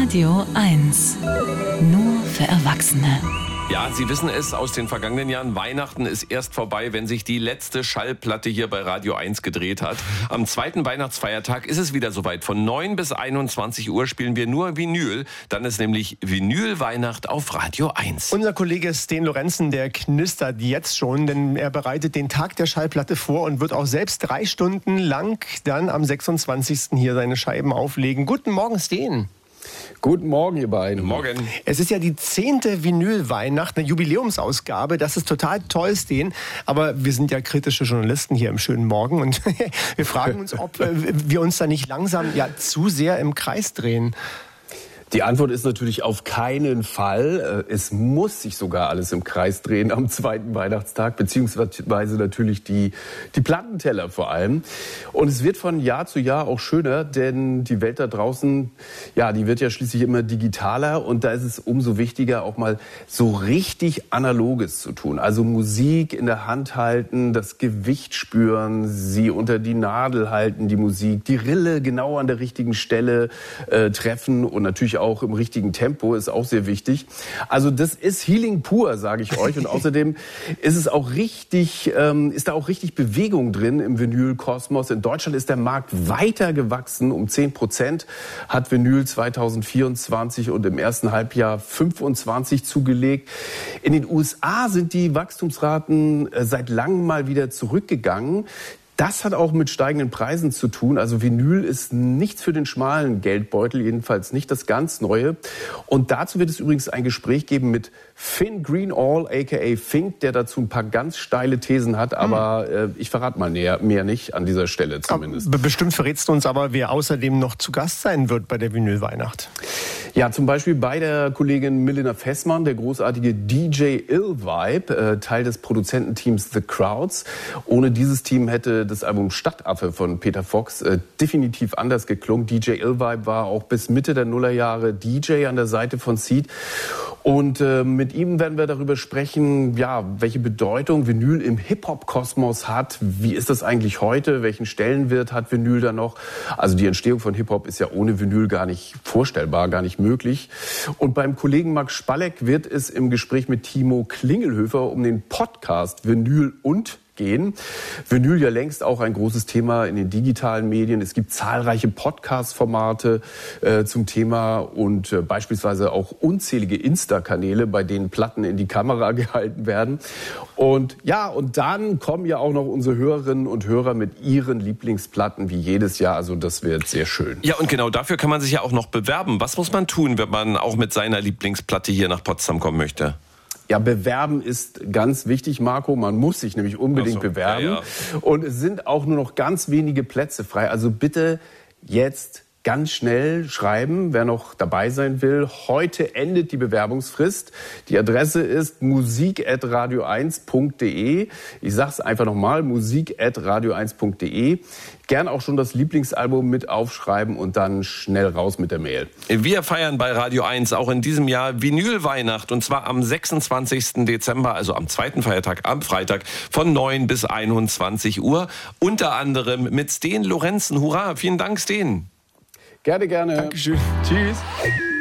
Radio 1. Nur für Erwachsene. Ja, Sie wissen es aus den vergangenen Jahren, Weihnachten ist erst vorbei, wenn sich die letzte Schallplatte hier bei Radio 1 gedreht hat. Am zweiten Weihnachtsfeiertag ist es wieder soweit. Von 9 bis 21 Uhr spielen wir nur Vinyl. Dann ist nämlich Vinyl-Weihnacht auf Radio 1. Unser Kollege Sten Lorenzen, der knistert jetzt schon, denn er bereitet den Tag der Schallplatte vor und wird auch selbst 3 Stunden lang dann am 26. hier seine Scheiben auflegen. Guten Morgen, Sten. Guten Morgen, ihr beiden. Guten Morgen. Es ist ja die 10. Vinyl-Weihnacht, eine Jubiläumsausgabe. Das ist total toll, Sten. Aber wir sind ja kritische Journalisten hier im schönen Morgen. Und wir fragen uns, ob wir uns da nicht langsam zu sehr im Kreis drehen. Die Antwort ist natürlich auf keinen Fall. Es muss sich sogar alles im Kreis drehen am zweiten Weihnachtstag, beziehungsweise natürlich die Plattenteller vor allem. Und es wird von Jahr zu Jahr auch schöner, denn die Welt da draußen, die wird ja schließlich immer digitaler. Und da ist es umso wichtiger, auch mal so richtig Analoges zu tun. Also Musik in der Hand halten, das Gewicht spüren, sie unter die Nadel halten, die Musik, die Rille genau an der richtigen Stelle treffen und natürlich auch im richtigen Tempo, ist auch sehr wichtig. Also das ist Healing pur, sage ich euch. Und außerdem ist es auch richtig, ist da auch richtig Bewegung drin im Vinyl-Kosmos. In Deutschland ist der Markt weiter gewachsen. Um 10% hat Vinyl 2024 und im ersten Halbjahr 25 zugelegt. In den USA sind die Wachstumsraten seit langem mal wieder zurückgegangen. Das hat auch mit steigenden Preisen zu tun. Also Vinyl ist nichts für den schmalen Geldbeutel, jedenfalls nicht das ganz Neue. Und dazu wird es übrigens ein Gespräch geben mit Finn Greenall, a.k.a. Fink, der dazu ein paar ganz steile Thesen hat. Aber ich verrate mal mehr nicht an dieser Stelle zumindest. Bestimmt verrätst du uns aber, wer außerdem noch zu Gast sein wird bei der Vinyl-Weihnacht. Ja, zum Beispiel bei der Kollegin Milena Fessmann, der großartige DJ Ill-Vibe, Teil des Produzententeams The Crowds. Ohne dieses Team hätte das Album Stadtaffe von Peter Fox definitiv anders geklungen. DJ Ill-Vibe war auch bis Mitte der Nullerjahre DJ an der Seite von Seed. Und mit ihm werden wir darüber sprechen, welche Bedeutung Vinyl im Hip-Hop-Kosmos hat. Wie ist das eigentlich heute? Welchen Stellenwert hat Vinyl da noch? Also die Entstehung von Hip-Hop ist ja ohne Vinyl gar nicht vorstellbar, gar nicht möglich. Und beim Kollegen Max Spalleck wird es im Gespräch mit Timo Klingelhöfer um den Podcast Vinyl und gehen. Vinyl ja längst auch ein großes Thema in den digitalen Medien. Es gibt zahlreiche Podcast-Formate zum Thema und beispielsweise auch unzählige Insta-Kanäle, bei denen Platten in die Kamera gehalten werden. Und dann kommen ja auch noch unsere Hörerinnen und Hörer mit ihren Lieblingsplatten wie jedes Jahr. Also das wird sehr schön. Ja, und genau dafür kann man sich ja auch noch bewerben. Was muss man tun, wenn man auch mit seiner Lieblingsplatte hier nach Potsdam kommen möchte? Ja, bewerben ist ganz wichtig, Marco. Man muss sich nämlich unbedingt bewerben. Ja. Und es sind auch nur noch ganz wenige Plätze frei. Also bitte jetzt ganz schnell schreiben, wer noch dabei sein will. Heute endet die Bewerbungsfrist. Die Adresse ist musik@radio1.de. Ich sag's einfach nochmal, musik@radio1.de. Gern auch schon das Lieblingsalbum mit aufschreiben und dann schnell raus mit der Mail. Wir feiern bei Radio 1 auch in diesem Jahr Vinyl-Weihnacht und zwar am 26. Dezember, also am zweiten Feiertag, am Freitag von 9 bis 21 Uhr. Unter anderem mit Sten Lorenzen. Hurra, vielen Dank, Sten. Gerne. Dankeschön. Tschüss.